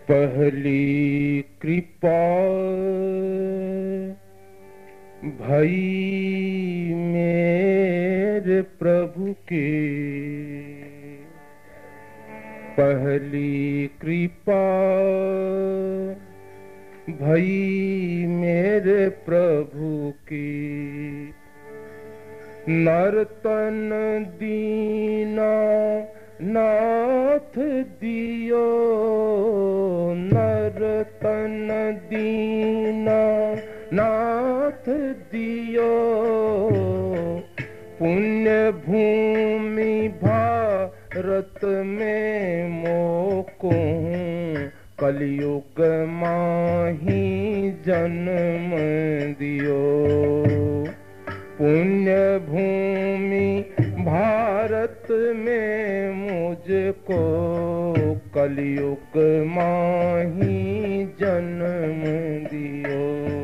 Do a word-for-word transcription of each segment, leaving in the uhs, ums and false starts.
पहली कृपा भई मेरे प्रभु के, पहली कृपा भई मेरे प्रभु की। नर्तन दीना नाथ दियो, नर्तन दीना नाथ दियो। पुण्य भूमि भारत में मोको, कलयुग माही जन्म दियो। पुण्य भूमि भारत में मुझको, कलयुग माही जन्म दियो।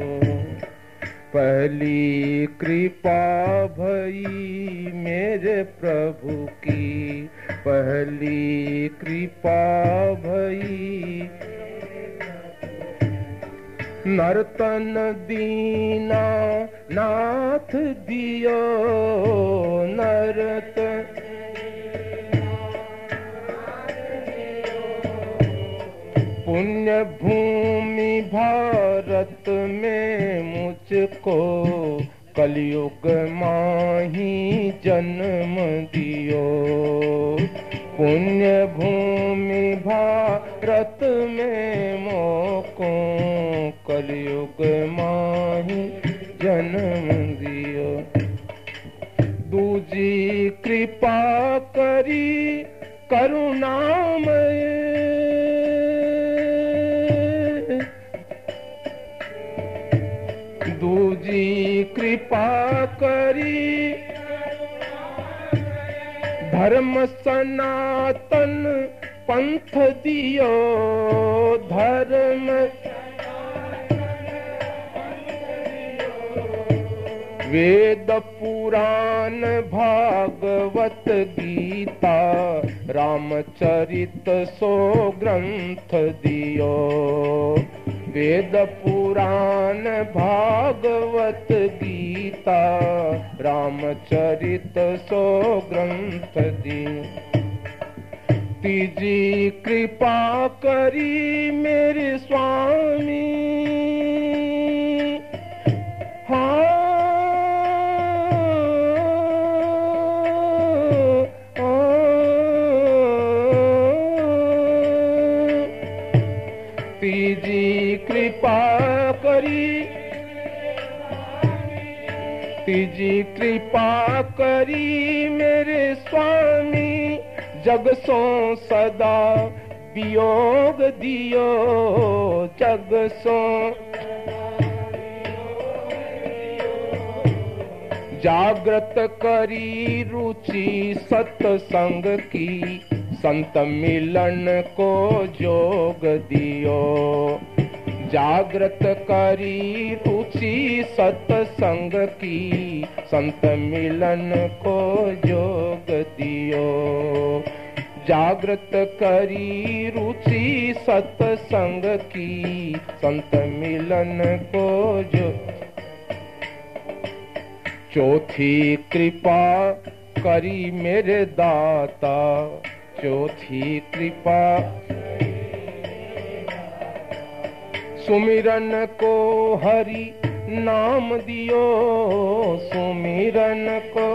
पहली कृपा भई मेरे प्रभु की, पहली कृपा भई। नर्तन दीना नाथ दियो, नर्तन पुण्य भूमि भारत में मुझको, कलयुग माही जन्म दियो। पुण्य भूमि भारत में मोको, कलयुग माही जन्म दियो। दूजी कृपा करी करुणामय, दूजी कृपा करी धर्म सनातन पंथ दियो। धर्म वेद पुराण भागवत गीता, रामचरित सो ग्रंथ दियो। वेद पुराण भागवत गीता, रामचरित सो ग्रंथ दियो। तीजी कृपा करी मेरे स्वामी, हाँ तीजी कृपा करी, तीजी कृपा करी मेरे स्वामी। जग सो सदा वियोग दियो, जग सो जागृत करी रुचि सत्संग की। संत मिलन को जोग दियो, जागृत करी रुचि सत्संग की। संत मिलन को जोग दियो, जागृत करी रुचि सत्संग की। संत मिलन को जो। चौथी कृपा करी मेरे दाता, चौथी कृपा सुमिरन को हरि नाम दियो, सुमिरन को।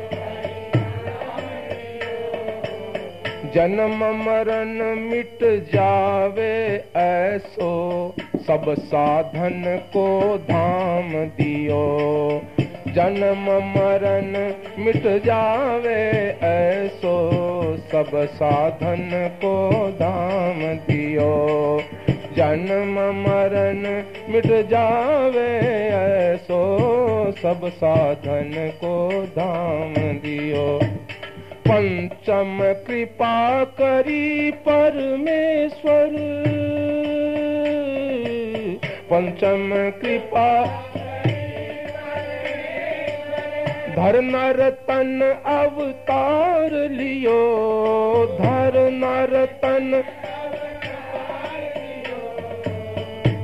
जन्म मरण मिट जावे ऐसो, सब साधन को धाम दियो। जन्म मरण मिट जावे ऐसो, सब साधन को धाम दियो। जन्म मरण मिट जावे ऐसो, सब साधन को धाम दियो। पंचम कृपा करी परमेश्वर, पंचम कृपा धर नर तन अवतार लियो, धर नर तन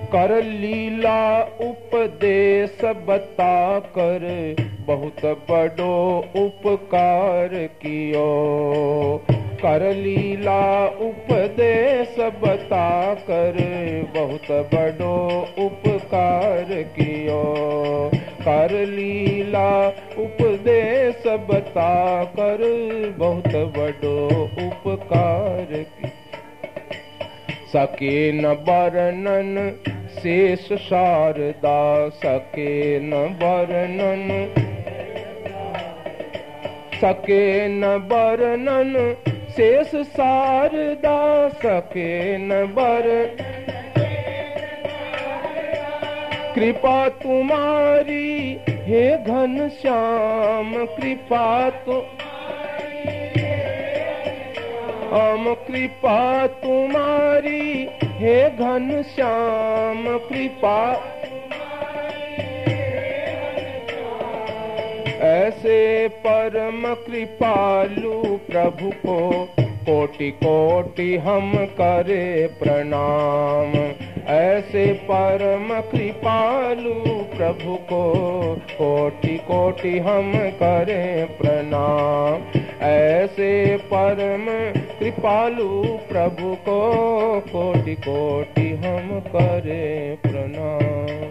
कर लीला उपदेश बता कर बहुत बड़ो उपकार कियो। कर लीला उपदेश बता कर बहुत बड़ो उपकार कियो। कर लीला उपदेश बता कर बहुत बड़ो उपकार कियो। सके न वर्णन शेष शारदा, सके न वर्णन सके न वर्णन शेष शारदा, सके न वर्णन कृपा तुम्हारी हे घन श्याम। कृपा तो हम कृपा तुम्हारी हे घन श्याम। कृपा ऐसे परम कृपालु प्रभु को कोटि कोटि हम करे प्रणाम। ऐसे परम कृपालु प्रभु को कोटि कोटि हम करे प्रणाम। ऐसे परम कृपालु प्रभु को कोटि कोटि हम करे प्रणाम।